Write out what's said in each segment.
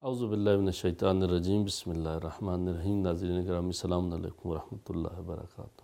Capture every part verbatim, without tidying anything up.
اعوذ باللہ من الشیطان الرجیم، بسم اللہ الرحمن الرحیم۔ ناظرین کرام، السلام علیکم ورحمۃ اللہ وبرکاتہ۔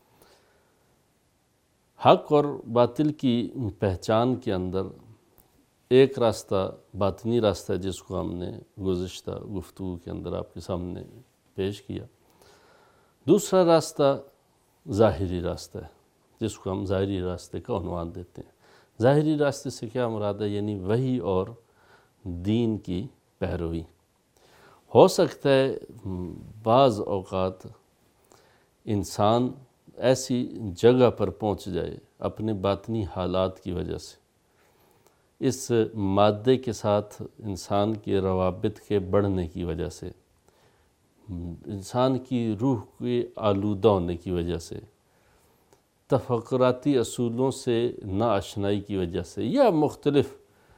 حق اور باطل کی پہچان کے اندر ایک راستہ باطنی راستہ ہے جس کو ہم نے گزشتہ گفتگو کے اندر آپ کے سامنے پیش کیا۔ دوسرا راستہ ظاہری راستہ ہے جس کو ہم ظاہری راستے کا عنوان دیتے ہیں۔ ظاہری راستے سے کیا مراد ہے؟ یعنی وحی اور دین کی پیروی۔ ہو سکتا ہے بعض اوقات انسان ایسی جگہ پر پہنچ جائے اپنے باطنی حالات کی وجہ سے، اس مادے کے ساتھ انسان کے روابط کے بڑھنے کی وجہ سے، انسان کی روح کے آلودہ ہونے کی وجہ سے، تفکراتی اصولوں سے ناآشنائی کی وجہ سے، یا مختلف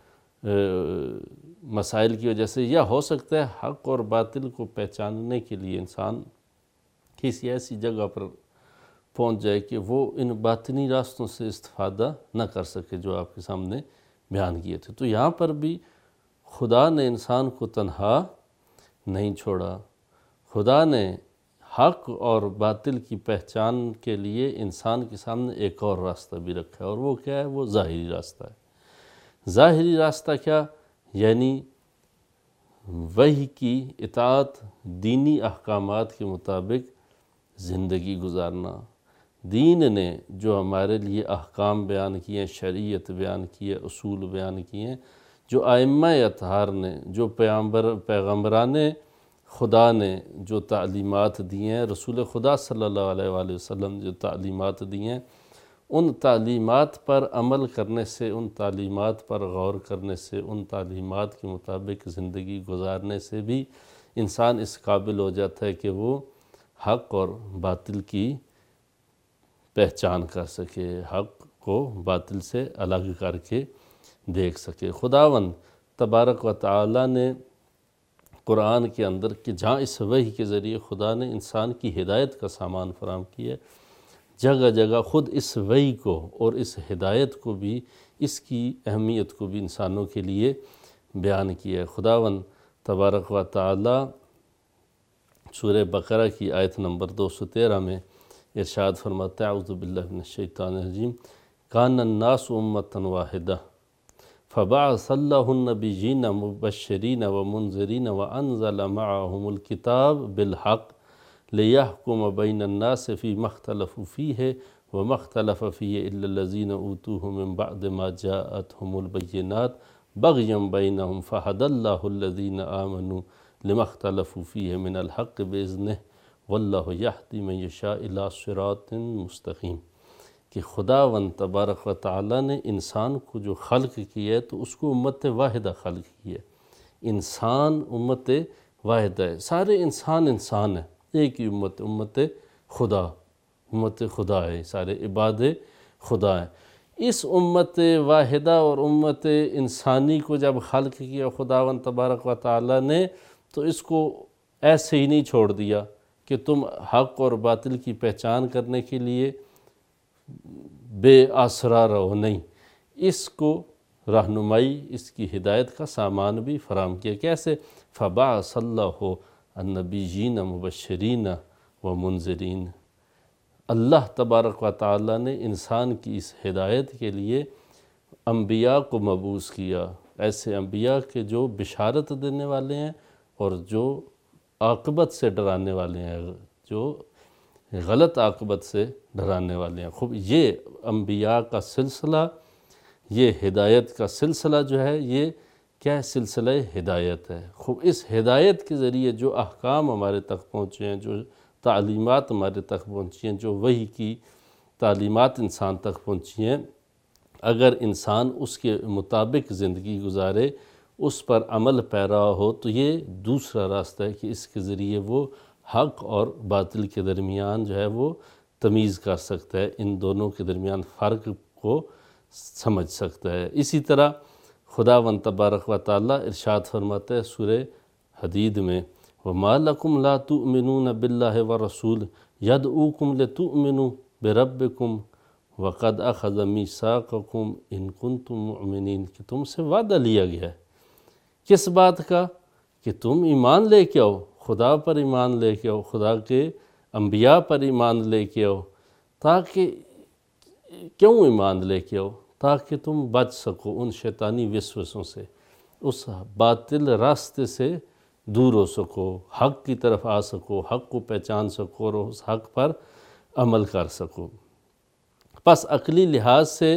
مسائل کی وجہ سے، یا ہو سکتا ہے حق اور باطل کو پہچاننے کے لیے انسان کسی ایسی جگہ پر پہنچ جائے کہ وہ ان باطنی راستوں سے استفادہ نہ کر سکے جو آپ کے سامنے بیان کیے تھے۔ تو یہاں پر بھی خدا نے انسان کو تنہا نہیں چھوڑا، خدا نے حق اور باطل کی پہچان کے لیے انسان کے سامنے ایک اور راستہ بھی رکھا ہے، اور وہ کیا ہے؟ وہ ظاہری راستہ ہے۔ ظاہری راستہ کیا؟ یعنی وحی کی اطاعت، دینی احکامات کے مطابق زندگی گزارنا۔ دین نے جو ہمارے لیے احکام بیان کیے ہیں، شریعت بیان کی ہے، اصول بیان کیے ہیں، جو ائمہ اطہار نے، جو پیغمبر پیغمبران خدا نے جو تعلیمات دی ہیں، رسول خدا صلی اللہ علیہ وآلہ وسلم جو تعلیمات دی ہیں، ان تعلیمات پر عمل کرنے سے، ان تعلیمات پر غور کرنے سے، ان تعلیمات کے مطابق زندگی گزارنے سے بھی انسان اس قابل ہو جاتا ہے کہ وہ حق اور باطل کی پہچان کر سکے، حق کو باطل سے الگ کر کے دیکھ سکے۔ خداوند تبارک و تعالی نے قرآن کے اندر کہ جہاں اس وحی کے ذریعے خدا نے انسان کی ہدایت کا سامان فراہم کیا ہے، جگہ جگہ خود اس وحی کو اور اس ہدایت کو بھی، اس کی اہمیت کو بھی انسانوں کے لیے بیان کیا ہے۔ خداوند تبارک و تعالی سورہ بقرہ کی آیت نمبر دو سو تیرہ میں ارشاد فرماتا ہے، اعوذ باللہ من الشیطان الرجیم، کان الناس امۃ واحدہ فبعث اللہ النبیین مبشرین ومنذرین وانزل معهم الکتاب بالحق لیحکم بین الناس فیما اختلفوا فیہ وما اختلف فیہ الا الذین اوتوہ من بعد ما جاءتهم البینات بغیا بینہم فہدی اللہ الذین آمنوا لما اختلفوا فیہ من الحق باذنہ واللہ یہدی من یشاء الی صراط مستقیم۔ کہ خداوند تبارک و تعالی نے انسان کو جو خلق کیا ہے تو اس کو امت واحدہ خلق کی ہے۔ انسان امت واحدہ ہے، سارے انسان انسان ہیں، ایک ہی امت، امت خدا، امت خدا ہے، سارے عباد خدا ہیں۔ اس امت واحدہ اور امت انسانی کو جب خلق کیا خداوند تبارک و تعالی نے، تو اس کو ایسے ہی نہیں چھوڑ دیا کہ تم حق اور باطل کی پہچان کرنے کے لیے بے آسرا رہو، نہیں، اس کو رہنمائی، اس کی ہدایت کا سامان بھی فراہم کیا۔ کیسے؟ فبعث اللہ النبیین مبشرین ومنذرین۔ اللہ تبارک و تعالی نے انسان کی اس ہدایت کے لیے انبیاء کو مبعوث کیا، ایسے انبیاء کے جو بشارت دینے والے ہیں اور جو عاقبت سے ڈرانے والے ہیں، جو غلط عاقبت سے ڈرانے والے ہیں۔ خوب یہ انبیاء کا سلسلہ، یہ ہدایت کا سلسلہ جو ہے، یہ کیا سلسلہ ہدایت ہے۔ خوب اس ہدایت کے ذریعے جو احکام ہمارے تک پہنچے ہیں، جو تعلیمات ہمارے تک پہنچی ہیں، جو وحی کی تعلیمات انسان تک پہنچی ہیں، اگر انسان اس کے مطابق زندگی گزارے، اس پر عمل پیرا ہو، تو یہ دوسرا راستہ ہے کہ اس کے ذریعے وہ حق اور باطل کے درمیان جو ہے وہ تمیز کر سکتا ہے، ان دونوں کے درمیان فرق کو سمجھ سکتا ہے۔ اسی طرح خداوند تبارک و تعالی ارشاد فرماتا ہے سورہ حدید میں، وَمَا لَكُمْ لَا تُؤْمِنُونَ بِاللَّهِ وَالرَّسُولِ يَدْعُوكُمْ لِتُؤْمِنُوا بِرَبِّكُمْ وَقَدْ أَخَذَ مِيثَاقَكُمْ إِن كُنتُم مُؤْمِنِينَ کہ تم سے وعدہ لیا گیا ہے کس بات کا؟ کہ تم ایمان لے کے آؤ، خدا پر ایمان لے کے آؤ، خدا کے انبیاء پر ایمان لے کے آؤ، تاکہ کیوں ایمان لے کے آؤ؟ تاکہ تم بچ سکو ان شیطانی وسوسوں سے، اس باطل راستے سے دور ہو سکو، حق کی طرف آ سکو، حق کو پہچان سکو اور اس حق پر عمل کر سکو۔ پس عقلی لحاظ سے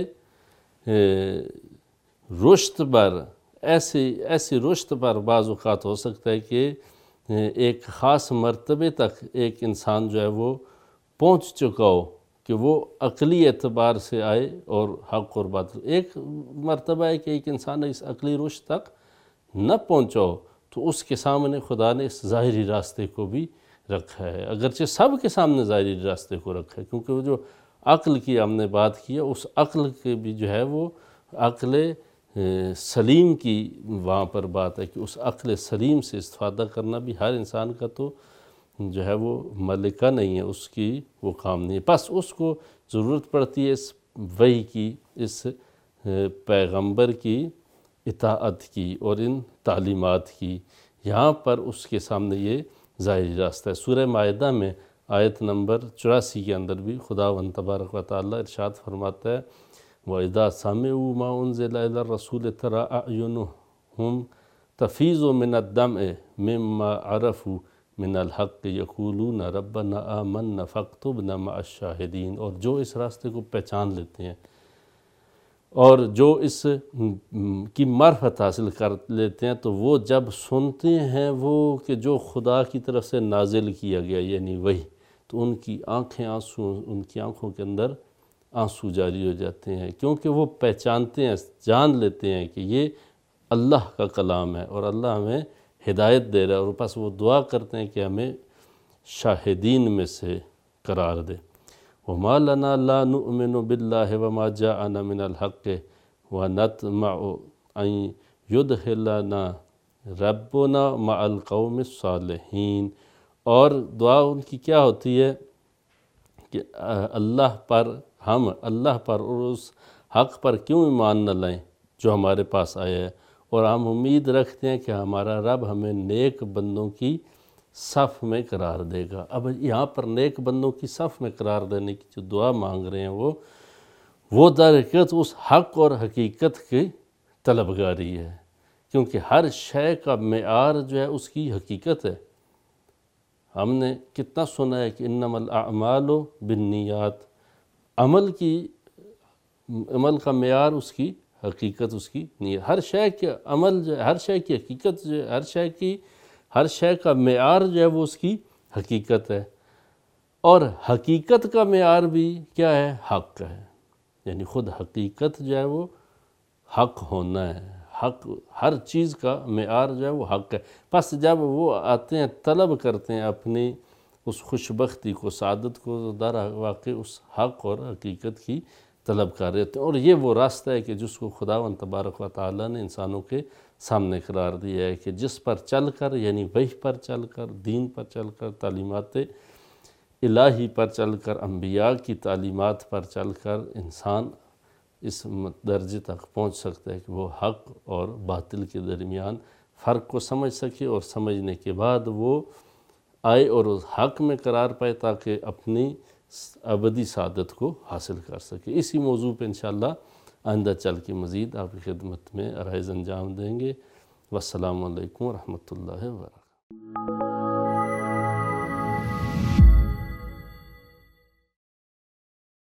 رشد پر ایسی ایسی رشد پر بعض اوقات ہو سکتا ہے کہ ایک خاص مرتبے تک ایک انسان جو ہے وہ پہنچ چکا ہو کہ وہ عقلی اعتبار سے آئے اور حق اور باطل۔ ایک مرتبہ ہے کہ ایک انسان اس عقلی رشد تک نہ پہنچا ہو تو اس کے سامنے خدا نے اس ظاہری راستے کو بھی رکھا ہے، اگرچہ سب کے سامنے ظاہری راستے کو رکھا ہے، کیونکہ وہ جو عقل کی ہم نے بات کی ہے اس عقل کے بھی جو ہے وہ عقل سلیم کی وہاں پر بات ہے کہ اس عقل سلیم سے استفادہ کرنا بھی ہر انسان کا تو جو ہے وہ ملکہ نہیں ہے، اس کی وہ کام نہیں ہے۔ بس اس کو ضرورت پڑتی ہے اس وحی کی، اس پیغمبر کی اطاعت کی اور ان تعلیمات کی۔ یہاں پر اس کے سامنے یہ ظاہری راستہ ہے۔ سورہ مائدہ میں آیت نمبر چوراسی کے اندر بھی خداوند تبارک و تعالیٰ ارشاد فرماتا ہے وَإِذَا سَمِعُوا مَا أُنزِلَ إِلَى الرَّسُولِ تَرَىٰ أَعْيُنَهُمْ تَفِيضُ مِنَ الدَّمْعِ مِمَّا عَرَفُوا مِنَ الْحَقِّ يَقُولُونَ رَبَّنَا آمَنَّا فَاكْتُبْنَا مَعَ الشَّاهِدِينَ۔ اور جو اس راستے کو پہچان لیتے ہیں اور جو اس کی معرفت حاصل کر لیتے ہیں تو وہ جب سنتے ہیں وہ کہ جو خدا کی طرف سے نازل کیا گیا یعنی وحی، تو ان کی آنکھیں آنسو ان کی آنکھوں کے اندر آنسو جاری ہو جاتے ہیں، کیونکہ وہ پہچانتے ہیں، جان لیتے ہیں کہ یہ اللہ کا کلام ہے اور اللہ ہمیں ہدایت دے رہا ہے، اور پس وہ دعا کرتے ہیں کہ ہمیں شاہدین میں سے قرار دے۔ وَمَا لَنَا لَا نُؤْمِنُ بِاللَّهِ وَمَا جَاءَنَا مِنَ الْحَقِّ وَنَطْمَعُ أَن يُدْخِلَنَا رَبُّنَا مَعَ الْقَوْمِ الصَّالِحِينَ۔ اور دعا ان کی کیا ہوتی ہے کہ اللہ پر ہم اللہ پر اور اس حق پر کیوں ایمان نہ لائیں جو ہمارے پاس آیا ہے، اور ہم امید رکھتے ہیں کہ ہمارا رب ہمیں نیک بندوں کی صف میں قرار دے گا۔ اب یہاں پر نیک بندوں کی صف میں قرار دینے کی جو دعا مانگ رہے ہیں وہ وہ در حقیقت اس حق اور حقیقت کی طلبگاری ہے، کیونکہ ہر شے کا معیار جو ہے اس کی حقیقت ہے۔ ہم نے کتنا سنا ہے کہ انما الاعمال بالنیات، عمل کی عمل کا معیار اس کی حقیقت، اس کی نیت۔ ہر شے کے عمل جو ہے، ہر شے کی حقیقت جو ہے، ہر شے کی ہر شے کا معیار جو ہے وہ اس کی حقیقت ہے، اور حقیقت کا معیار بھی کیا ہے؟ حق ہے، یعنی خود حقیقت جو ہے وہ حق ہونا ہے، حق ہر چیز کا معیار جو ہے وہ حق ہے۔ پس جب وہ آتے ہیں طلب کرتے ہیں اپنی اس خوشبختی کو، سعادت کو، در واقع اس حق اور حقیقت کی طلب کر رہے تھے، اور یہ وہ راستہ ہے کہ جس کو خداوند تبارک و تعالیٰ نے انسانوں کے سامنے قرار دیا ہے کہ جس پر چل کر یعنی وحی پر چل کر، دین پر چل کر، تعلیمات الہی پر چل کر، انبیاء کی تعلیمات پر چل کر انسان اس درجے تک پہنچ سکتا ہے کہ وہ حق اور باطل کے درمیان فرق کو سمجھ سکے، اور سمجھنے کے بعد وہ آئے اور اس حق میں قرار پائے تاکہ اپنی ابدی سعادت کو حاصل کر سکے۔ اسی موضوع پہ انشاءاللہ آئندہ چل کے مزید آپ کی خدمت میں عرائض انجام دیں گے۔ والسلام علیکم ورحمۃ اللہ وبرکاتہ۔